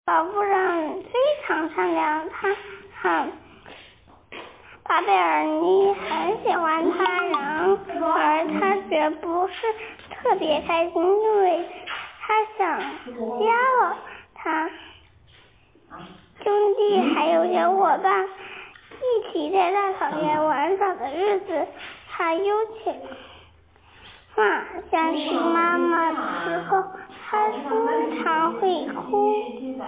老夫人非常善良，巴贝尔尼很喜欢他，然而他绝不是特别开心，因为他想家了。他兄弟还有小伙伴一起在大草原玩耍的日子，他悠起了马，想起妈妈的时候，他经常会哭。